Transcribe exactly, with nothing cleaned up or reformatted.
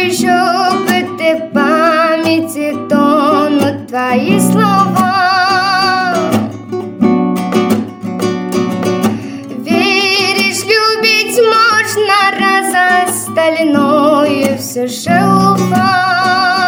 твои шепоты памяти тонут твои слова. Веришь, любить можно, раз остальное все шелуха.